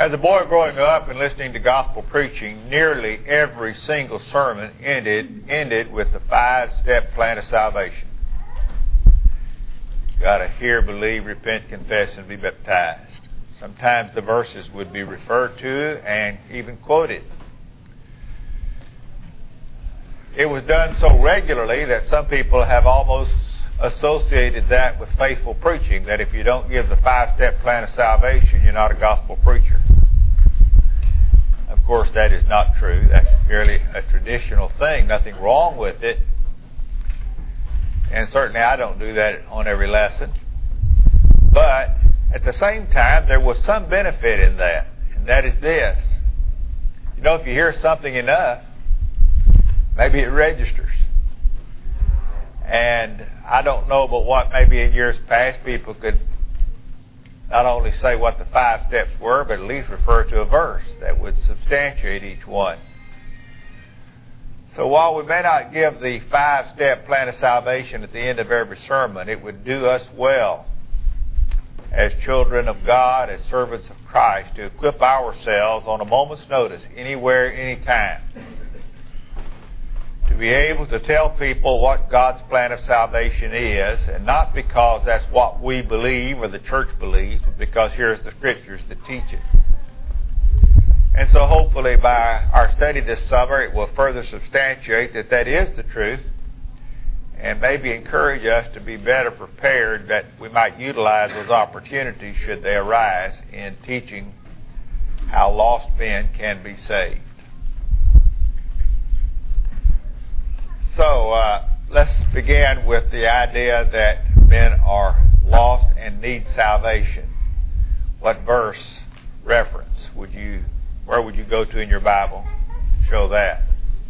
As a boy growing up and listening to gospel preaching, nearly every single sermon ended with the 5-step plan of salvation. You've got to hear, believe, repent, confess, and be baptized. Sometimes the verses would be referred to and even quoted. It was done so regularly that some people have almost associated that with faithful preaching, that if you don't give the 5-step plan of salvation, you're not a gospel preacher. Of course, that is not true. That's merely a traditional thing. Nothing wrong with it. And certainly I don't do that on every lesson. But at the same time, there was some benefit in that. And that is this. You know, if you hear something enough, maybe it registers. And I don't know but what maybe in years past people could not only say what the 5 steps were, but at least refer to a verse that would substantiate each one. So while we may not give the 5-step plan of salvation at the end of every sermon, it would do us well as children of God, as servants of Christ, to equip ourselves on a moment's notice, anywhere, anytime, to be able to tell people what God's plan of salvation is, and not because that's what we believe or the church believes, but because here's the Scriptures that teach it. And so hopefully by our study this summer, it will further substantiate that that is the truth, and maybe encourage us to be better prepared that we might utilize those opportunities should they arise in teaching how lost men can be saved. So let's begin with the idea that men are lost and need salvation. What verse reference where would you go to in your Bible to show that?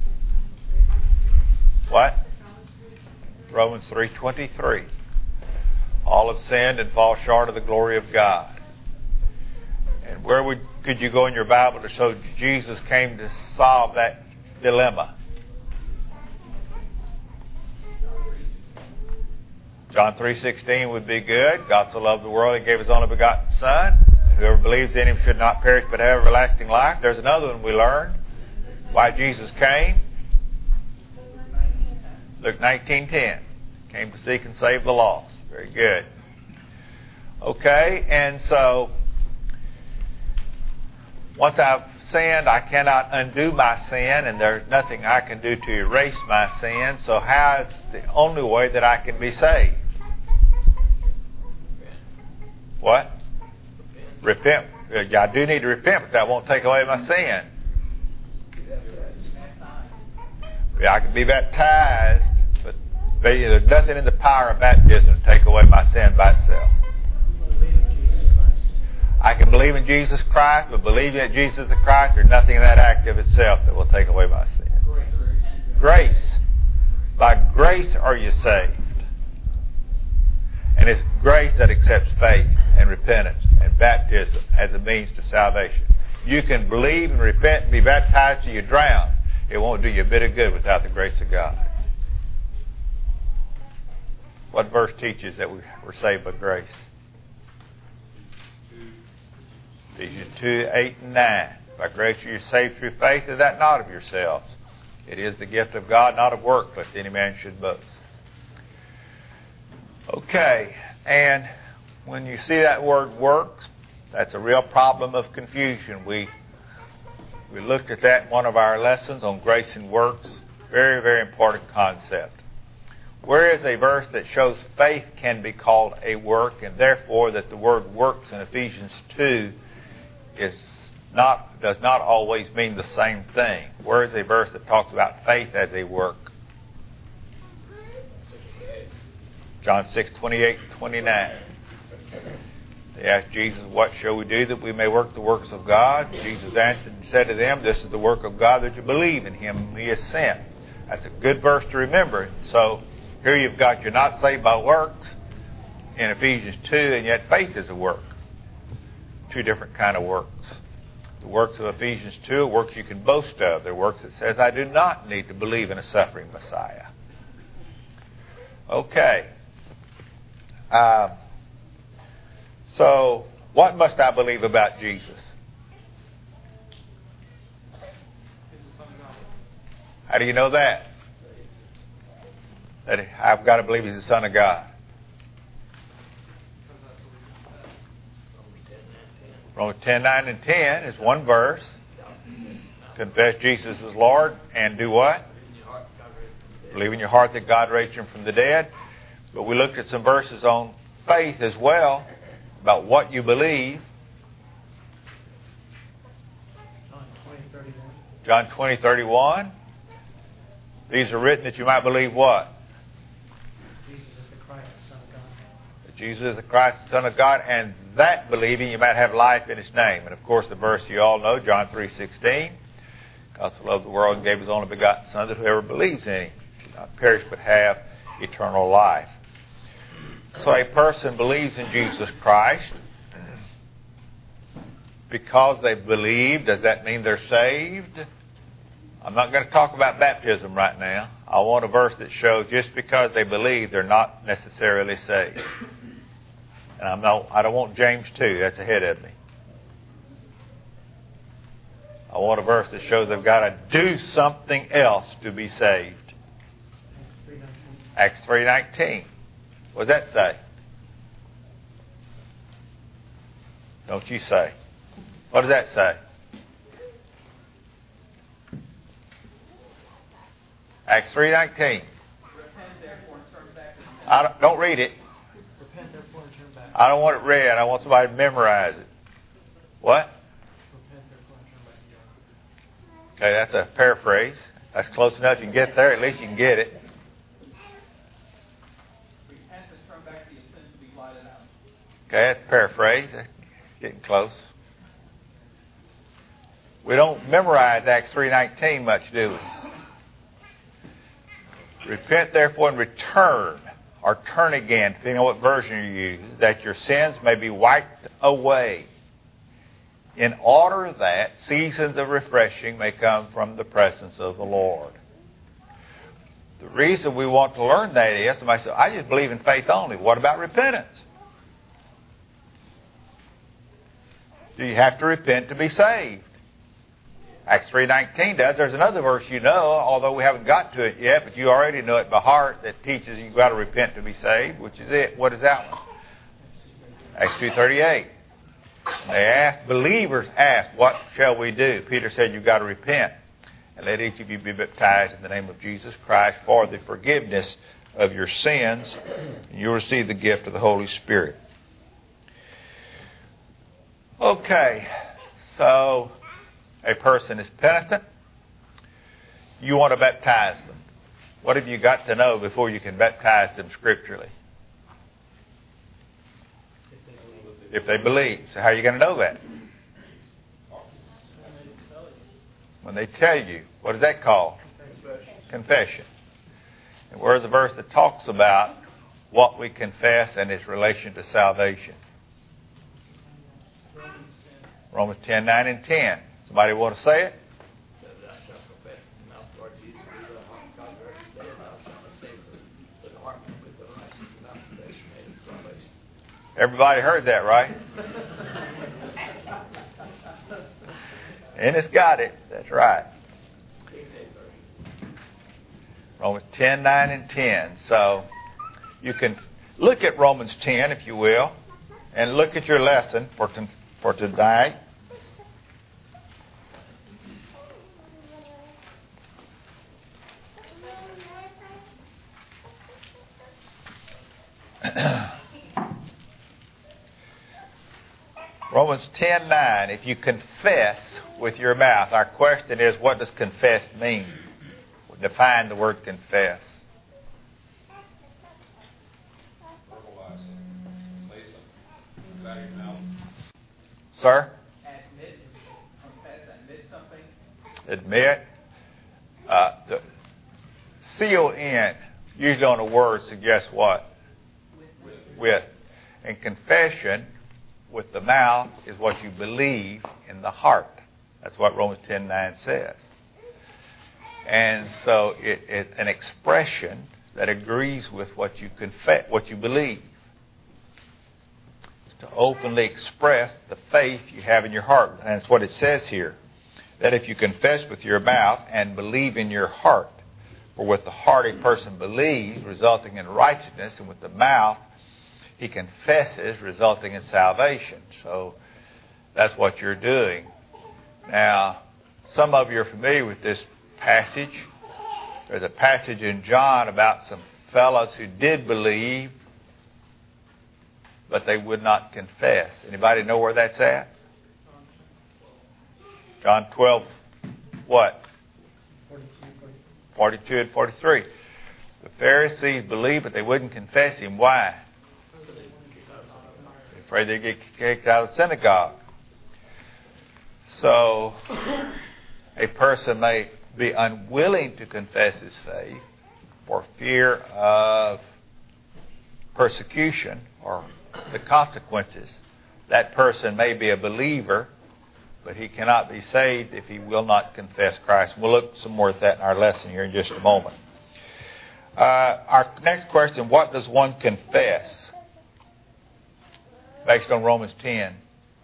What? Romans 3:23. All have sinned and fall short of the glory of God. And where could you go in your Bible to show Jesus came to solve that dilemma? John 3:16 would be good. God so loved the world, He gave His only begotten Son. Whoever believes in Him should not perish but have everlasting life. There's another one we learned. Why Jesus came. Luke 19:10. Came to seek and save the lost. Very good. Okay, and so once I've sinned, I cannot undo my sin, and there's nothing I can do to erase my sin. So how is the only way that I can be saved? What? Repent. I do need to repent, but that won't take away my sin. I can be baptized, but there's nothing in the power of baptism to take away my sin by itself. I can believe in Jesus Christ, but believing that Jesus is the Christ, there's nothing in that act of itself that will take away my sin. Grace. By grace are you saved. And it's grace that accepts faith and repentance and baptism as a means to salvation. You can believe and repent and be baptized till you drown. It won't do you a bit of good without the grace of God. What verse teaches that we're saved by grace? Ephesians 2:8 and 9. By grace you are saved through faith, and that not of yourselves. It is the gift of God, not of works, lest any man should boast. Okay, and when you see that word works, that's a real problem of confusion. We looked at that in one of our lessons on grace and works. Very, very important concept. Where is a verse that shows faith can be called a work, and therefore that the word works in Ephesians 2 does not always mean the same thing? Where is a verse that talks about faith as a work? John 6:28 and 29. They asked Jesus, what shall we do that we may work the works of God? Jesus answered and said to them, this is the work of God, that you believe in Him whom He has sent. That's a good verse to remember. So here you've got you're not saved by works in Ephesians 2, and yet faith is a work. Two different kind of works. The works of Ephesians 2 are works you can boast of. They're works that says, I do not need to believe in a suffering Messiah. Okay. So, what must I believe about Jesus? How do you know that? That I've got to believe He's the Son of God. Romans 10, 9, and 10 is one verse. Confess Jesus is Lord and do what? Believe in your heart that God raised Him from the dead. But we looked at some verses on faith as well, about what you believe. John 20, 31. These are written that you might believe what? Jesus is the Christ, the Son of God. That Jesus is the Christ, the Son of God, and that believing you might have life in His name. And of course the verse you all know, John 3:16. God so loved the world and gave His only begotten Son, that whoever believes in Him should not perish but have eternal life. So a person believes in Jesus Christ. Because they believe, does that mean they're saved? I'm not going to talk about baptism right now. I want a verse that shows just because they believe, they're not necessarily saved. And I don't want James 2. That's ahead of me. I want a verse that shows they've got to do something else to be saved. Acts 3:19. What does that say? Don't you say. What does that say? Acts 3:19. Don't read it. Repent therefore and turn back. I don't want it read. I want somebody to memorize it. What? Repent therefore and turn back to God. Okay, that's a paraphrase. That's close enough. You can get there. At least you can get it. Repent and turn back to your sins to be blotted out. Okay, that's a paraphrase. It's getting close. We don't memorize Acts 3:19 much, do we? Repent therefore and return, or turn again, depending on what version you use, that your sins may be wiped away, in order that seasons of refreshing may come from the presence of the Lord. The reason we want to learn that is, somebody says, I just believe in faith only. What about repentance? Do you have to repent to be saved? Acts 3:19 does. There's another verse you know, although we haven't got to it yet, but you already know it by heart, that teaches you've got to repent to be saved, which is it. What is that one? Acts 2:38. They asked, believers asked, what shall we do? Peter said, you've got to repent, and let each of you be baptized in the name of Jesus Christ for the forgiveness of your sins, and you'll receive the gift of the Holy Spirit. Okay, so a person is penitent. You want to baptize them. What have you got to know before you can baptize them scripturally? If they believe. So how are you going to know that? When they tell you. What is that called? Confession. And where's the verse that talks about what we confess and its relation to salvation? Romans 10, 9, and 10. Somebody want to say it? Everybody heard that, right? And it's got it. That's right. Romans 10, 9, and 10. So you can look at Romans 10, if you will, and look at your lesson for tonight. Romans 10:9. If you confess with your mouth, our question is, what does confess mean? We'll define the word confess. Verbalize. Say something. Out of your mouth. Sir? Admit, confess, admit something. Admit. The C-O-N, usually on a word, suggests what? With. And confession with the mouth is what you believe in the heart. That's what Romans 10:9 says. And so it's an expression that agrees with what you confess, what you believe. It's to openly express the faith you have in your heart. And that's what it says here. that if you confess with your mouth and believe in your heart, for with the heart a person believes, resulting in righteousness, and with the mouth he confesses, resulting in salvation. So that's what you're doing. Now, some of you are familiar with this passage. There's a passage in John about some fellows who did believe, but they would not confess. Anybody know where that's at? John 12, what? 42 and 43. The Pharisees believed, but they wouldn't confess him. Why? They're afraid they'd get kicked out of the synagogue. So, a person may be unwilling to confess his faith for fear of persecution or the consequences. That person may be a believer, but he cannot be saved if he will not confess Christ. We'll look some more at that in our lesson here in just a moment. Our next question, what does one confess? Based on Romans 10.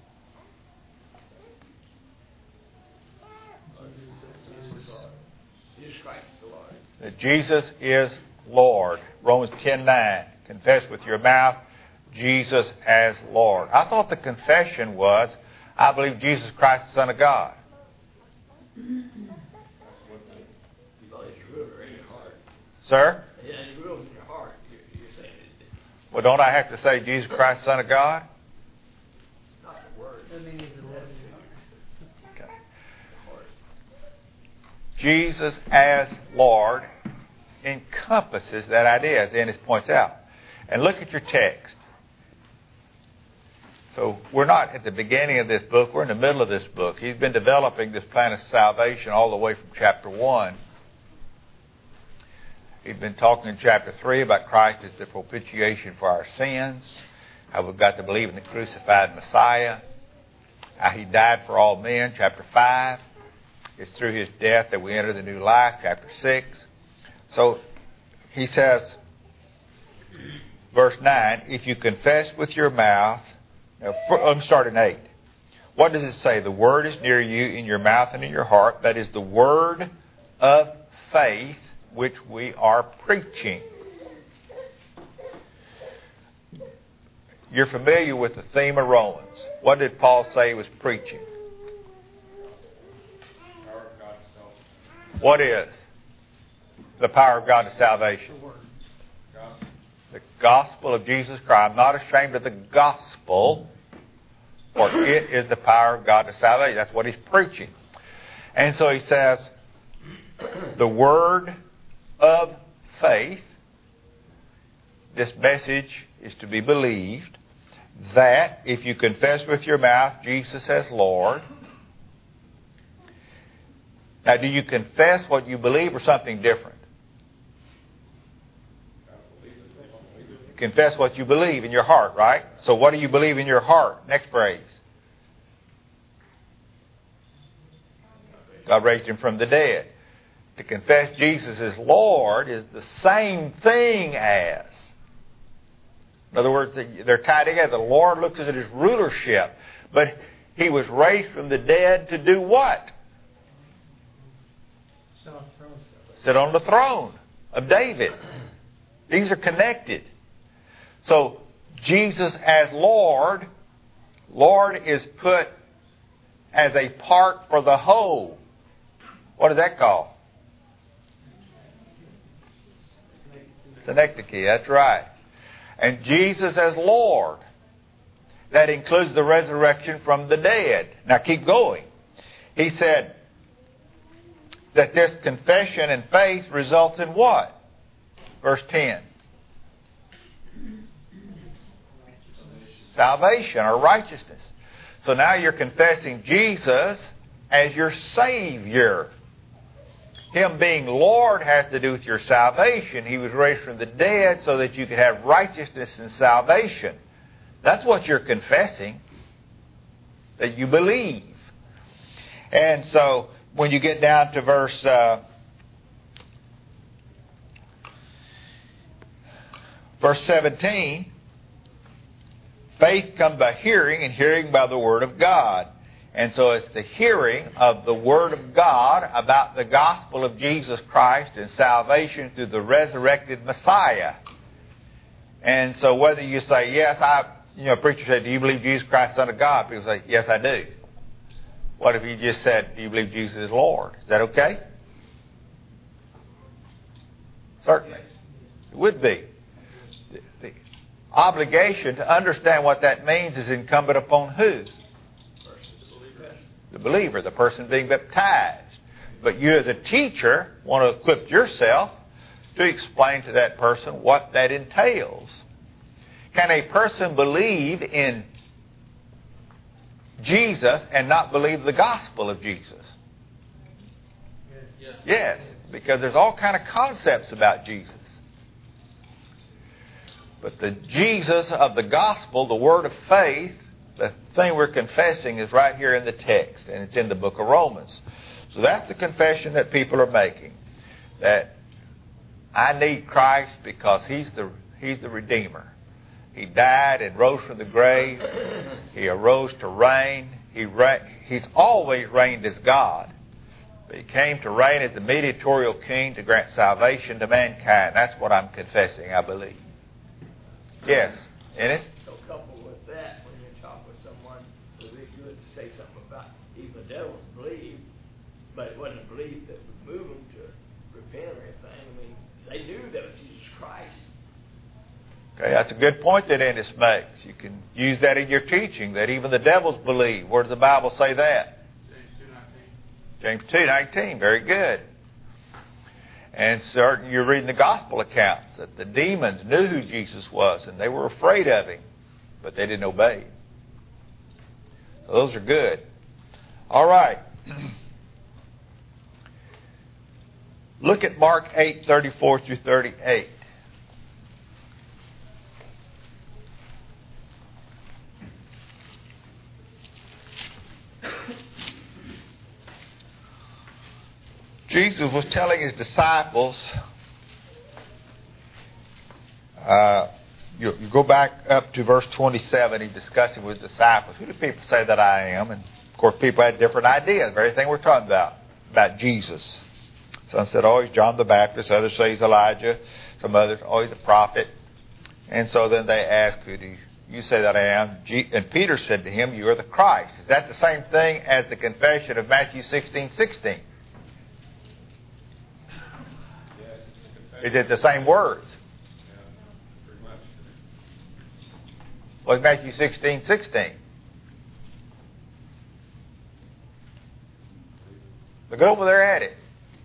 Jesus Christ is the Lord. That Jesus is Lord. Romans 10:9. Confess with your mouth Jesus as Lord. I thought the confession was, I believe Jesus Christ is the Son of God. That's what you believe is ruler in your heart. Sir? Yeah, it rules in your heart. You're saying it. Well, don't I have to say Jesus Christ, Son of God? Not the word. Okay. The heart. Jesus as Lord encompasses that idea, as Ennis points out. And look at your text. So we're not at the beginning of this book. We're in the middle of this book. He's been developing this plan of salvation all the way from chapter 1. He's been talking in chapter 3 about Christ as the propitiation for our sins, how we've got to believe in the crucified Messiah, how he died for all men, chapter 5. It's through his death that we enter the new life, chapter 6. So he says, verse 9, if you confess with your mouth. Now, let me start in 8. What does it say? The word is near you, in your mouth and in your heart. That is the word of faith which we are preaching. You're familiar with the theme of Romans. What did Paul say he was preaching? Power of God to salvation. What is the power of God to salvation? Gospel. The gospel of Jesus Christ. I'm not ashamed of the gospel, for it is the power of God to salvation. That's what he's preaching. And so he says, the word of faith, this message is to be believed, that if you confess with your mouth Jesus as Lord. Now, do you confess what you believe or something different? Confess what you believe in your heart, right? So what do you believe in your heart? Next phrase. God raised him from the dead. To confess Jesus as Lord is the same thing as. In other words, they're tied together. The Lord looks at his rulership. But he was raised from the dead to do what? Sit on the throne of David. These are connected. So, Jesus as Lord, Lord is put as a part for the whole. What is that called? Synecdoche, that's right. And Jesus as Lord, that includes the resurrection from the dead. Now keep going. He said that this confession and faith results in what? Verse 10. Salvation or righteousness. So now you're confessing Jesus as your Savior. Him being Lord has to do with your salvation. He was raised from the dead so that you could have righteousness and salvation. That's what you're confessing, that you believe. And so when you get down to verse 17, faith comes by hearing, and hearing by the Word of God. And so it's the hearing of the Word of God about the gospel of Jesus Christ and salvation through the resurrected Messiah. And so whether you say, yes, a preacher said, do you believe Jesus Christ, Son of God? People say, yes, I do. What if you just said, do you believe Jesus is Lord? Is that okay? Certainly. It would be. The obligation to understand what that means is incumbent upon who? The believer, the person being baptized. But you as a teacher want to equip yourself to explain to that person what that entails. Can a person believe in Jesus and not believe the gospel of Jesus? Yes, because there's all kind of concepts about Jesus. But the Jesus of the gospel, the word of faith, the thing we're confessing is right here in the text, and it's in the book of Romans. So that's the confession that people are making, that I need Christ because He's the Redeemer. He died and rose from the grave. He arose to reign. He's always reigned as God. But He came to reign as the mediatorial King to grant salvation to mankind. That's what I'm confessing, I believe. Yes, Ennis? So coupled with that, when you talk with someone, it would be good to say something about even the devils believe, but it wasn't a belief that would move them to repent or anything. I mean, they knew that was Jesus Christ. Okay, that's a good point that Ennis makes. You can use that in your teaching, that even the devils believe. Where does the Bible say that? James 2:19. Very good. And certain, you're reading the gospel accounts that the demons knew who Jesus was and they were afraid of Him, but they didn't obey Him. So those are good. All right. Look at Mark 8:34 through 38. Jesus was telling His disciples, you go back up to verse 27, He's discussing with His disciples, who do people say that I am? And of course people had different ideas, everything we're talking about Jesus. Some said, oh, He's John the Baptist, others say He's Elijah, some others, oh, He's a prophet. And so then they asked, who do you say that I am? And Peter said to him, you are the Christ. Is that the same thing as the confession of Matthew 16:16? Is it the same words? Yeah, pretty much. Well, Matthew 16:16. Look over there at it.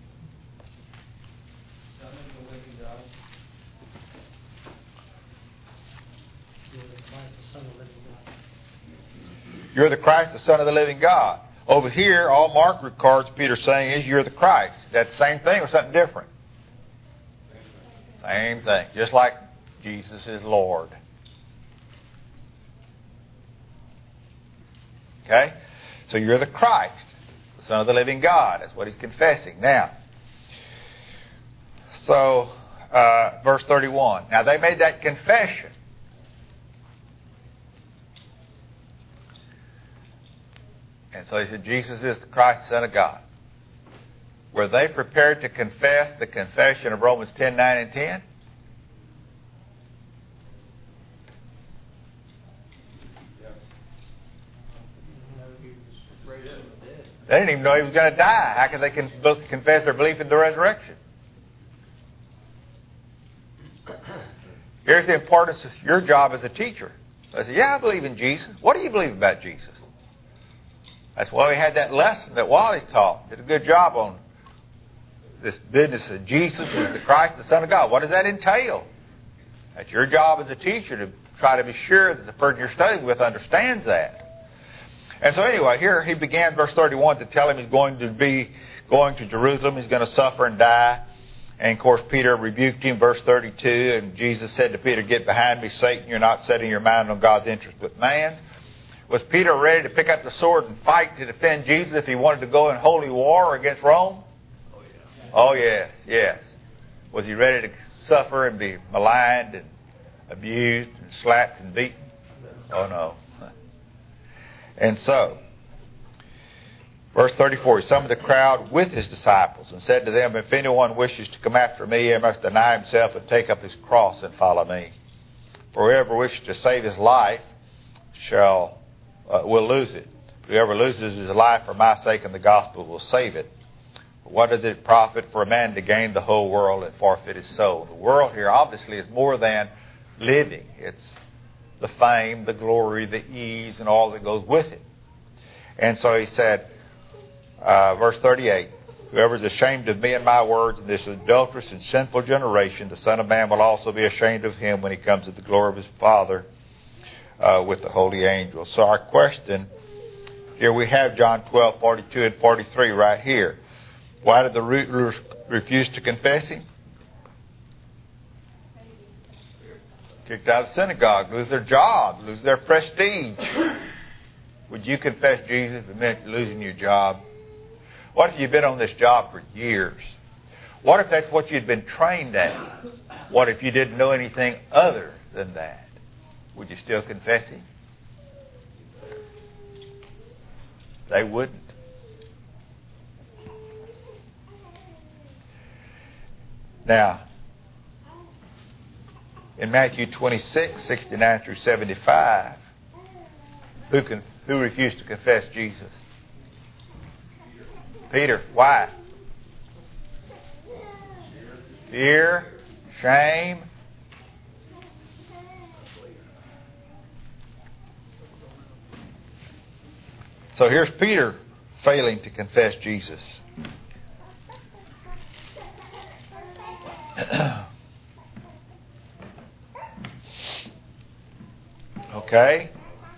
You're the Christ, the Son of the living God. Over here, all Mark records Peter saying is, you're the Christ. Is that the same thing or something different? Same thing. Just like Jesus is Lord. Okay? So you're the Christ, the Son of the living God. That's what he's confessing. Now, so, verse 31. Now, they made that confession. And so he said, Jesus is the Christ, the Son of God. Were they prepared to confess the confession of Romans 10, 9, and 10? Yes. They didn't even know he was going to die. How could they confess their belief in the resurrection? Here's the importance of your job as a teacher. I said, yeah, I believe in Jesus. What do you believe about Jesus? That's why we had that lesson that Wally taught. Did a good job on this business of Jesus is the Christ, the Son of God. What does that entail? That's your job as a teacher to try to be sure that the person you're studying with understands that. And so anyway, here he began verse 31 to tell him he's going to Jerusalem. He's going to suffer and die. And of course, Peter rebuked him, verse 32. And Jesus said to Peter, get behind me, Satan. You're not setting your mind on God's interest but man's. Was Peter ready to pick up the sword and fight to defend Jesus if he wanted to go in holy war against Rome? Oh, yeah. Oh, yes, yes. Was he ready to suffer and be maligned and abused and slapped and beaten? Oh, no. And so, Verse 34, he summoned the crowd with his disciples and said to them, if anyone wishes to come after me, he must deny himself and take up his cross and follow me. For whoever wishes to save his life will lose it. Whoever loses his life for my sake and the gospel will save it. What does it profit for a man to gain the whole world and forfeit his soul? The world here obviously is more than living. It's the fame, the glory, the ease, and all that goes with it. And so he said, verse 38, whoever is ashamed of me and my words in this adulterous and sinful generation, the Son of Man will also be ashamed of him when he comes to the glory of his Father with the holy angels. So our question, here we have John 12, 42 and 43 right here. Why did the rulers refuse to confess him? Kicked out of the synagogue, lose their job, lose their prestige. Would you confess Jesus if it meant losing your job? What if you've been on this job for years? What if that's what you'd been trained at? What if you didn't know anything other than that? Would you still confess him? They wouldn't. Now, in Matthew 26, 69 through 75, who refused to confess Jesus? Peter. Why? Fear, shame. So here's Peter failing to confess Jesus. Okay?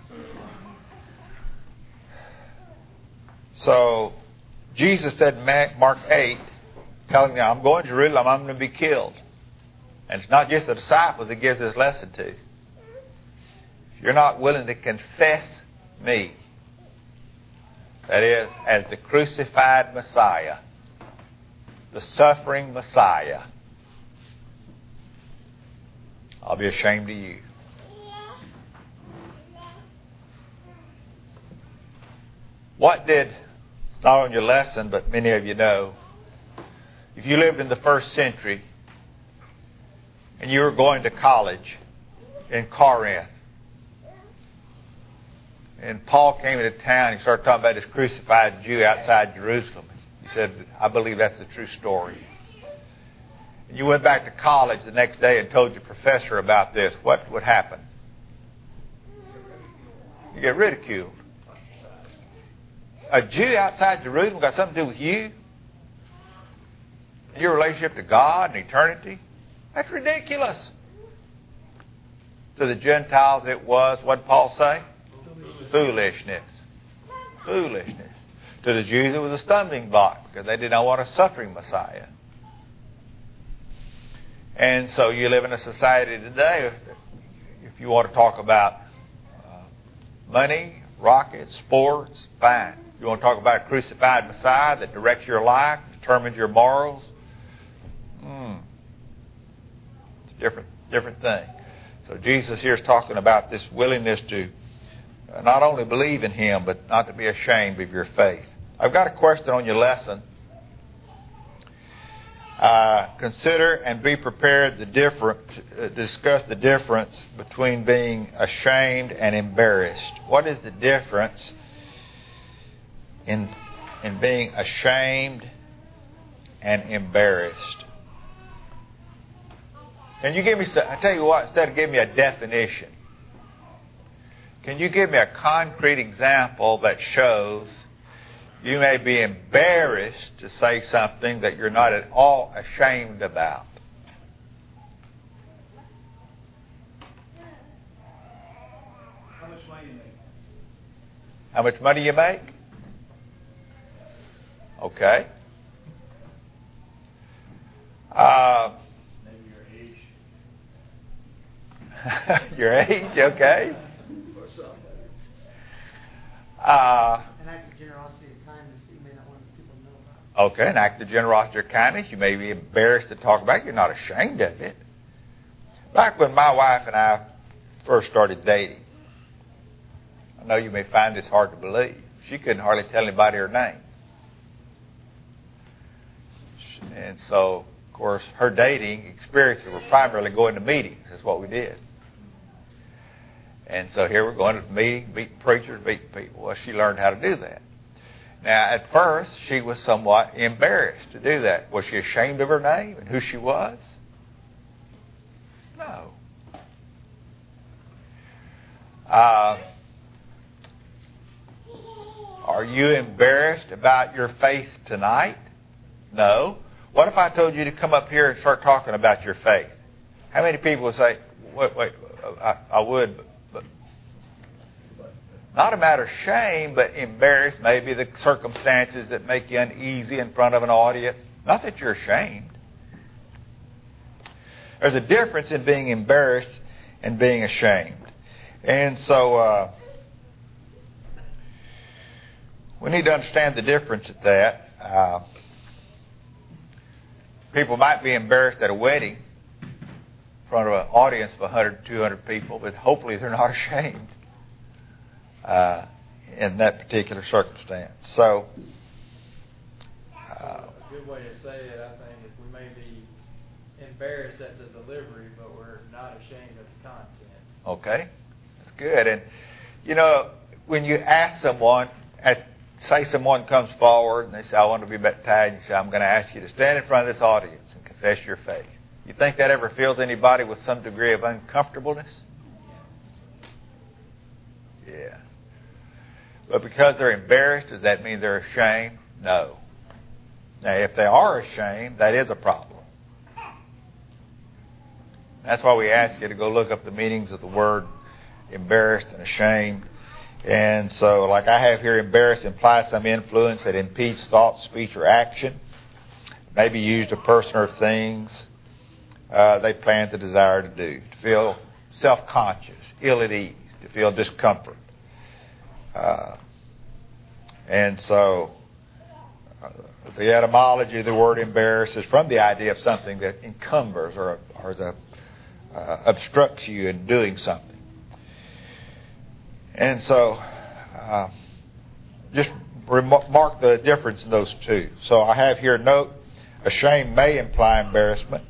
So, Jesus said in Mark 8, telling them, I'm going to Jerusalem, I'm going to be killed. And it's not just the disciples he gives this lesson to. If you're not willing to confess me, that is, as the crucified Messiah, the suffering Messiah, I'll be ashamed of you. What did, it's not on your lesson, but many of you know, if you lived in the first century and you were going to college in Corinth, and Paul came into town, he started talking about this crucified Jew outside Jerusalem. He said, I believe that's the true story. And you went back to college the next day and told your professor about this. What would happen? You get ridiculed. A Jew outside Jerusalem got something to do with you? Your relationship to God and eternity? That's ridiculous. To the Gentiles it was, what did Paul say? Foolishness. Foolishness. To the Jews it was a stumbling block because they did not want a suffering Messiah. And so you live in a society today, if you want to talk about money, rockets, sports, fine. You want to talk about a crucified Messiah that directs your life, determines your morals? It's a different thing. So Jesus here is talking about this willingness to not only believe in Him, but not to be ashamed of your faith. I've got a question on your lesson. Consider and be prepared to discuss the difference between being ashamed and embarrassed. What is the difference in being ashamed and embarrassed? Can you give me some, I tell you what, instead of giving me a definition, can you give me a concrete example that shows you may be embarrassed to say something that you're not at all ashamed about? How much money you make? How much money you make? Okay. Maybe your age. Your age, okay. Or something. An act of generosity and kindness that you may not want people to know about. Okay, an act of generosity or kindness. You may be embarrassed to talk about it. You're not ashamed of it. Back when my wife and I first started dating, I know you may find this hard to believe. She couldn't hardly tell anybody her name. And so, of course, her dating experiences were primarily going to meetings. That's what we did. And so here we're going to meetings, meeting preachers, meeting people. Well, she learned how to do that. Now, at first, she was somewhat embarrassed to do that. Was she ashamed of her name and who she was? No. Are you embarrassed about your faith tonight? No. What if I told you to come up here and start talking about your faith? How many people would say, wait, I would, but not a matter of shame, but embarrassed, maybe the circumstances that make you uneasy in front of an audience. Not that you're ashamed. There's a difference in being embarrassed and being ashamed. And so we need to understand the difference at that. People might be embarrassed at a wedding in front of an audience of 100, 200 people, but hopefully they're not ashamed in that particular circumstance. So, a good way to say it, I think, is we may be embarrassed at the delivery, but we're not ashamed of the content. Okay, that's good. And, you know, when you ask someone, say someone comes forward and they say, I want to be baptized, and you say, I'm going to ask you to stand in front of this audience and confess your faith. You think that ever fills anybody with some degree of uncomfortableness? Yes. But because they're embarrassed, does that mean they're ashamed? No. Now, if they are ashamed, that is a problem. That's why we ask you to go look up the meanings of the word embarrassed and ashamed. And so, like I have here, embarrassed implies some influence that impedes thought, speech, or action. May be used of person or things they plan to desire to do. To feel self-conscious, ill at ease, to feel discomfort. And so, the etymology of the word embarrass is from the idea of something that encumbers or obstructs you in doing something. And so, just mark the difference in those two. So I have here, note, ashamed may imply embarrassment.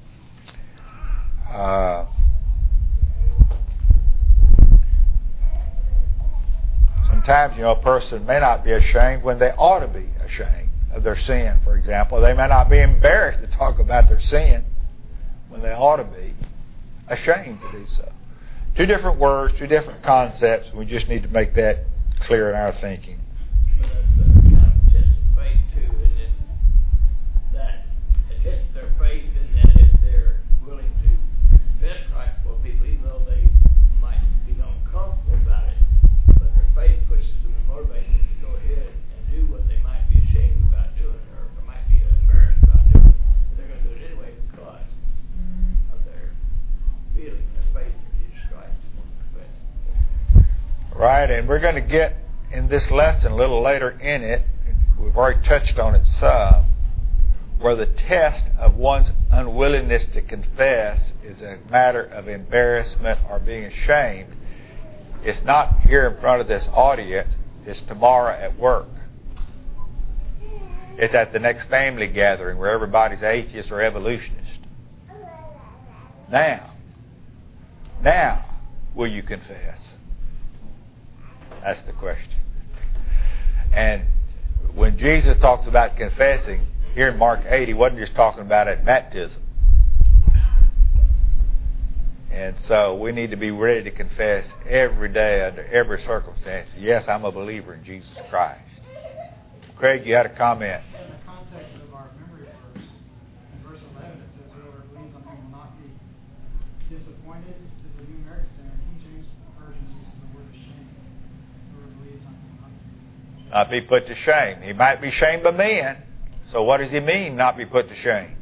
Sometimes, a person may not be ashamed when they ought to be ashamed of their sin, for example. They may not be embarrassed to talk about their sin when they ought to be ashamed to do so. Two different words, two different concepts. We just need to make that clear in our thinking. But that's kind of a test of faith too, isn't it? That a test of their faith in that if they're willing to confess right before people, even though they might be uncomfortable about it, but their faith pushes them and motivates them to go ahead and do what they might be ashamed about doing or might be embarrassed about doing. But they're going to do it anyway because of their feeling, their faith. Right, and we're going to get in this lesson a little later in it, we've already touched on it some, where the test of one's unwillingness to confess is a matter of embarrassment or being ashamed. It's not here in front of this audience, it's tomorrow at work. It's at the next family gathering where everybody's atheist or evolutionist. Now, will you confess? That's the question. And when Jesus talks about confessing, here in Mark 8, he wasn't just talking about it at baptism. And so we need to be ready to confess every day under every circumstance. Yes, I'm a believer in Jesus Christ. Craig, you had a comment. In the context of our memory verse, in verse 11 it says, whoever believes on him will not be disappointed. Is the New American Standard. King James Version uses the word ashamed. Whoever believes on him will not be. Not be put to shame. He might be shamed by men. So what does he mean, not be put to shame?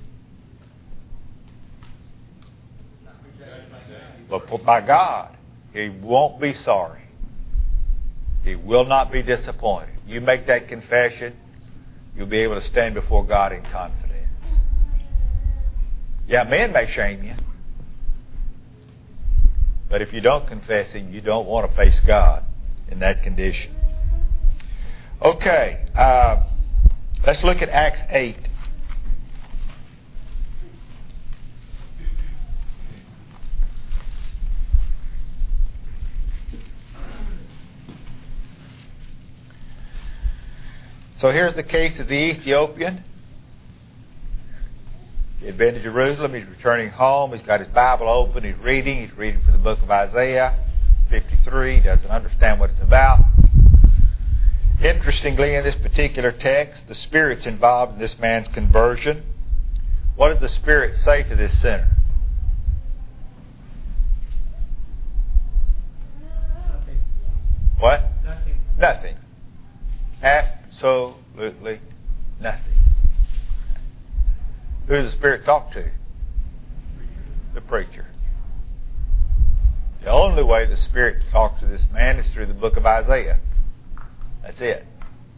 But put by God, he won't be sorry. He will not be disappointed. You make that confession, you'll be able to stand before God in confidence. Yeah, men may shame you. But if you don't confess him, you don't want to face God in that condition. Okay, let's look at Acts 8. So here's the case of the Ethiopian. He had been to Jerusalem. He's returning home. He's got his Bible open. He's reading. He's reading from the book of Isaiah 53. He doesn't understand what it's about. Interestingly, in this particular text, the Spirit's involved in this man's conversion. What did the Spirit say to this sinner? Nothing. What? Nothing. Nothing. Absolutely nothing. Who does the Spirit talk to? The preacher. The only way the Spirit talks to this man is through the book of Isaiah. That's it.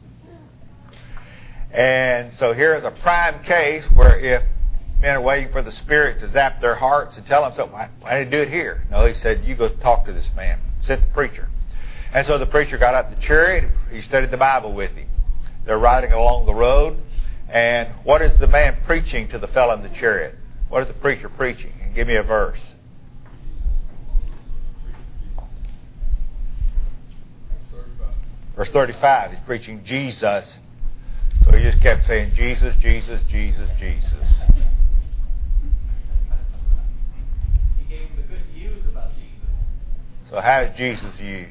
And so here's a prime case where if men are waiting for the Spirit to zap their hearts and tell them something, why did he do it here? No, he said, you go talk to this man. Sent the preacher. And so the preacher got out the chariot. He studied the Bible with him. They're riding along the road. And what is the man preaching to the fellow in the chariot? What is the preacher preaching? And give me a verse. Verse 35. He's preaching Jesus. So he just kept saying, Jesus, Jesus, Jesus, Jesus. He gave him the good news about Jesus. So how is Jesus used?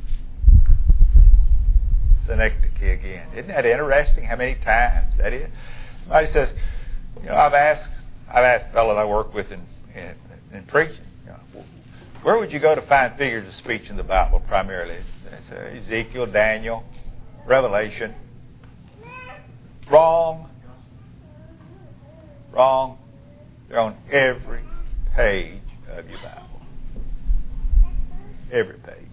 Synecdoche again. Isn't that interesting how many times that is? Somebody says, I've asked fellows I work with in preaching, where would you go to find figures of speech in the Bible primarily? It's Ezekiel, Daniel, Revelation. Wrong. They're on every page of your Bible. Every page.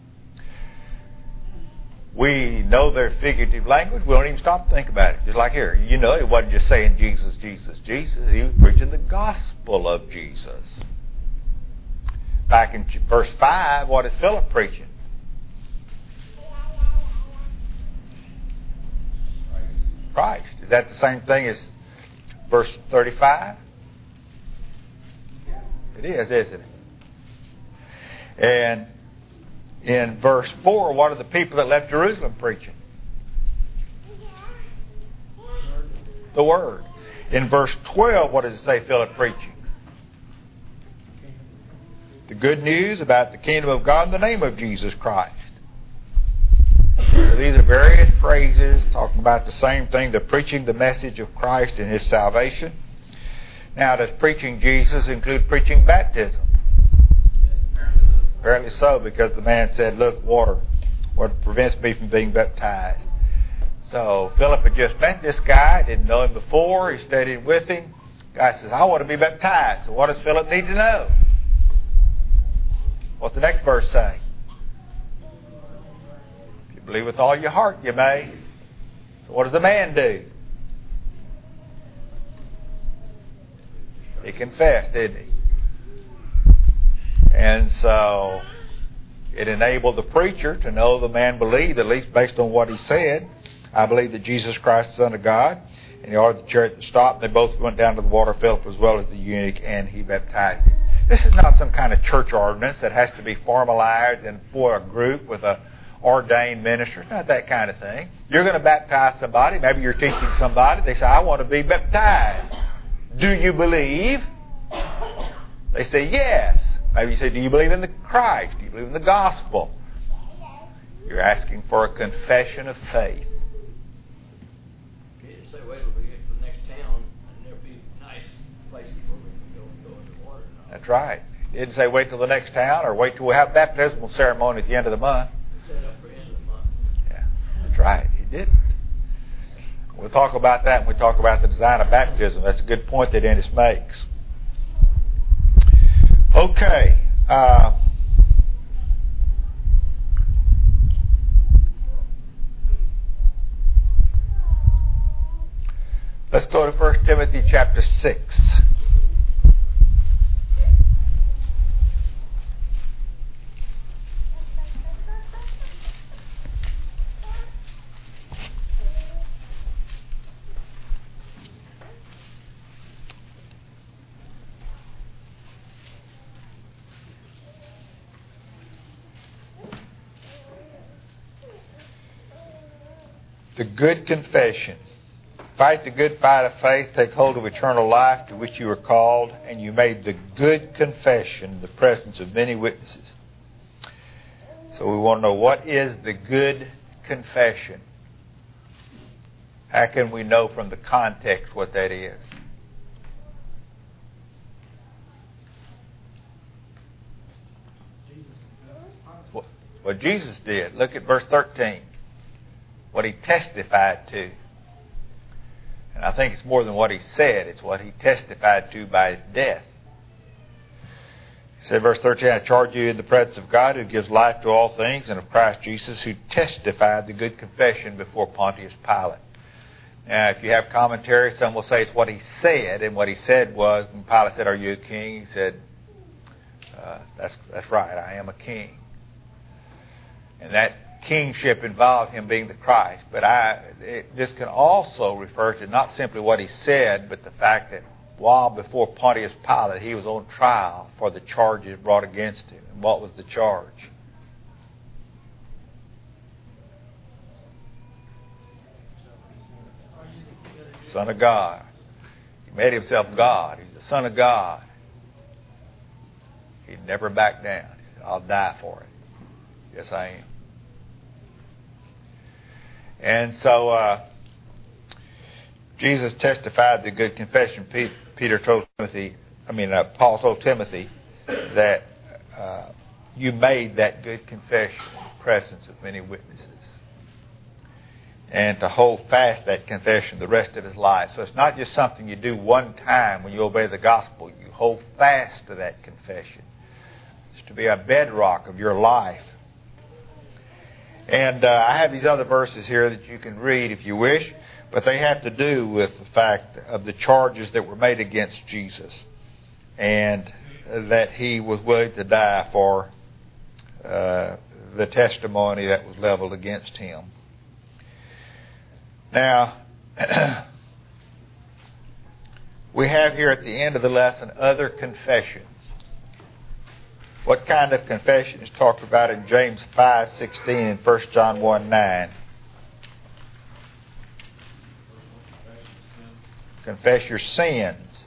We know their figurative language. We don't even stop to think about it. Just like here. He wasn't just saying Jesus, Jesus, Jesus. He was preaching the gospel of Jesus. Back in verse 5, what is Philip preaching? Christ. Is that the same thing as verse 35? It is, isn't it? And in verse 4, what are the people that left Jerusalem preaching? The Word. In verse 12, what does it say Philip preaching? The good news about the kingdom of God in the name of Jesus Christ. So these are various phrases talking about the same thing. They're preaching the message of Christ and His salvation. Now, does preaching Jesus include preaching baptism? Apparently so, because the man said, look, water, what prevents me from being baptized? So Philip had just met this guy, didn't know him before, he studied with him. The guy says, I want to be baptized. So what does Philip need to know? What's the next verse say? If you believe with all your heart, you may. So what does the man do? He confessed, didn't he? And so it enabled the preacher to know the man believed, at least based on what he said. I believe that Jesus Christ is the Son of God. And he ordered the chariot to stop. They both went down to the water, Philip as well as the eunuch, and he baptized him. This is not some kind of church ordinance that has to be formalized and for a group with a ordained minister. It's not that kind of thing. You're going to baptize somebody. Maybe you're teaching somebody. They say, I want to be baptized. Do you believe? They say, yes. Maybe you say, do you believe in the Christ? Do you believe in the gospel? You're asking for a confession of faith. You didn't say, wait till we get to the next town, and there'll be nice places where we can go in the water. No. That's right. He didn't say wait till the next town or wait till we have baptismal ceremony at the end of the month. Set up for the end of the month. Yeah, that's right. He didn't. We'll talk about that when we talk about the design of baptism. That's a good point that Ennis makes. Okay. Let's go to 1 Timothy chapter 6. the good confession. Fight the good fight of faith, take hold of eternal life to which you were called, and you made the good confession in the presence of many witnesses. So we want to know, what is the good confession? How can we know from the context what that is? What Jesus did. Look at verse 13. What he testified to. And I think it's more than what he said. It's what he testified to by his death. He said, verse 13, I charge you in the presence of God who gives life to all things, and of Christ Jesus who testified the good confession before Pontius Pilate. Now, if you have commentary, some will say it's what he said. And what he said was, when Pilate said, are you a king? He said, that's right, I am a king. And that kingship involved him being the Christ. But this can also refer to not simply what he said, but the fact that while before Pontius Pilate, he was on trial for the charges brought against him. And what was the charge? Son of God. He made himself God. He's the Son of God. He never backed down. He said, I'll die for it. Yes, I am. And so Jesus testified the good confession. Paul told Timothy that you made that good confession in the presence of many witnesses. And to hold fast that confession the rest of his life. So it's not just something you do one time when you obey the gospel. You hold fast to that confession. It's to be a bedrock of your life. And I have these other verses here that you can read if you wish, but they have to do with the fact of the charges that were made against Jesus and that he was willing to die for the testimony that was leveled against him. Now, we have here at the end of the lesson other confessions. What kind of confession is talked about in James 5:16 and 1 John 1:9? Confess your sins.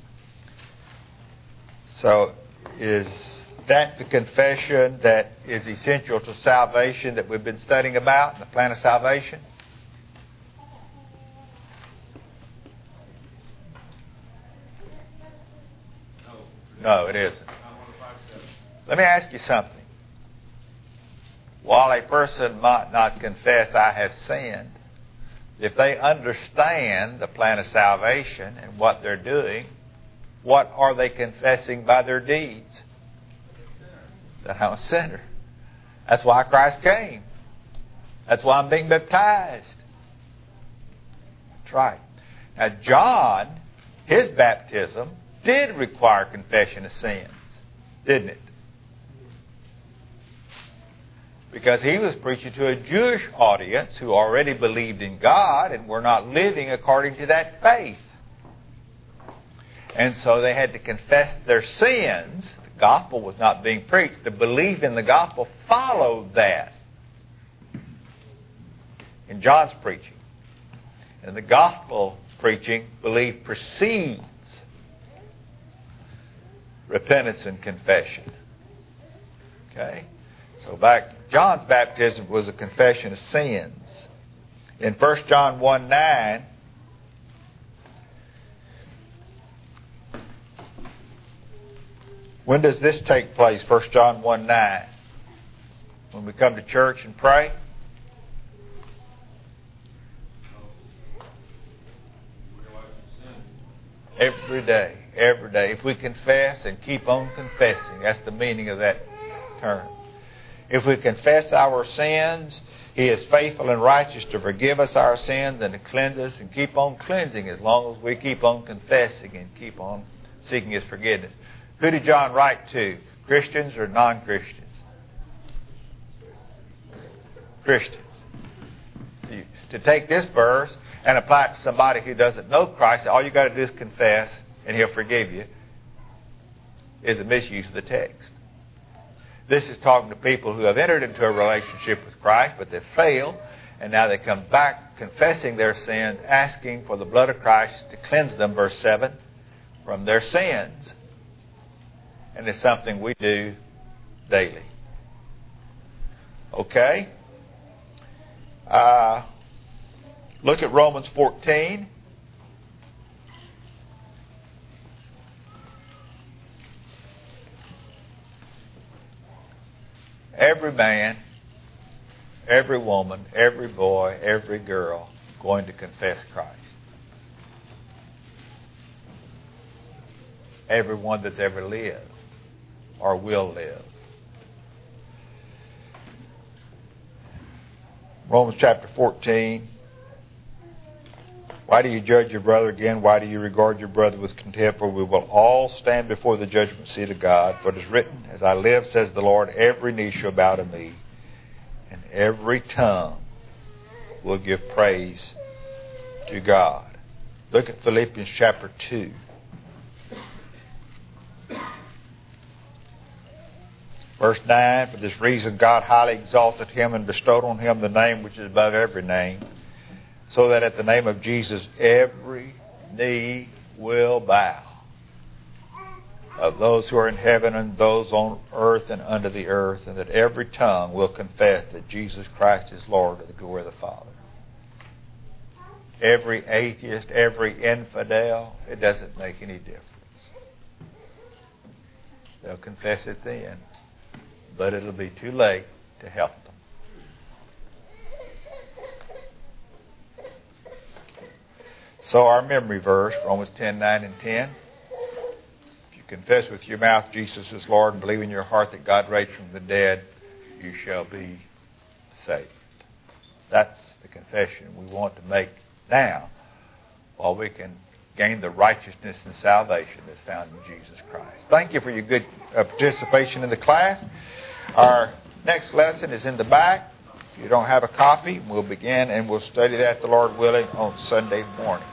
So is that the confession that is essential to salvation that we've been studying about, the plan of salvation? No, it isn't. Let me ask you something. While a person might not confess, I have sinned, if they understand the plan of salvation and what they're doing, what are they confessing by their deeds? That I'm a sinner. That's why Christ came. That's why I'm being baptized. That's right. Now, John, his baptism did require confession of sins, didn't it? Because he was preaching to a Jewish audience who already believed in God and were not living according to that faith. And so they had to confess their sins. The gospel was not being preached. The belief in the gospel followed that in John's preaching. And the gospel preaching, belief precedes repentance and confession. Okay? So John's baptism was a confession of sins. In 1 John 1:9, when does this take place? 1 John 1:9. When we come to church and pray? Every day. Every day. If we confess and keep on confessing, that's the meaning of that term. If we confess our sins, He is faithful and righteous to forgive us our sins and to cleanse us and keep on cleansing as long as we keep on confessing and keep on seeking His forgiveness. Who did John write to? Christians or non-Christians? Christians. To take this verse and apply it to somebody who doesn't know Christ, all you got to do is confess and He'll forgive you, is a misuse of the text. This is talking to people who have entered into a relationship with Christ, but they've failed, And now they come back confessing their sins, asking for the blood of Christ to cleanse them, verse 7, from their sins. And it's something we do daily. Okay? Look at Romans 14. Every man, every woman, every boy, every girl going to confess Christ. Everyone that's ever lived or will live. Romans chapter 14. Why do you judge your brother again? Why do you regard your brother with contempt? For we will all stand before the judgment seat of God. For it is written, as I live, says the Lord, every knee shall bow to me, and every tongue will give praise to God. Look at Philippians chapter 2. Verse 9, for this reason God highly exalted him and bestowed on him the name which is above every name, so that at the name of Jesus every knee will bow, of those who are in heaven and those on earth and under the earth, and that every tongue will confess that Jesus Christ is Lord to the glory of the Father. Every atheist, every infidel, it doesn't make any difference. They'll confess it then, but it'll be too late to help them. So our memory verse, Romans 10:9 and 10. If you confess with your mouth Jesus is Lord and believe in your heart that God raised from the dead, you shall be saved. That's the confession we want to make now, while we can gain the righteousness and salvation that's found in Jesus Christ. Thank you for your good participation in the class. Our next lesson is in the back. If you don't have a copy, we'll begin and we'll study that, the Lord willing, on Sunday morning.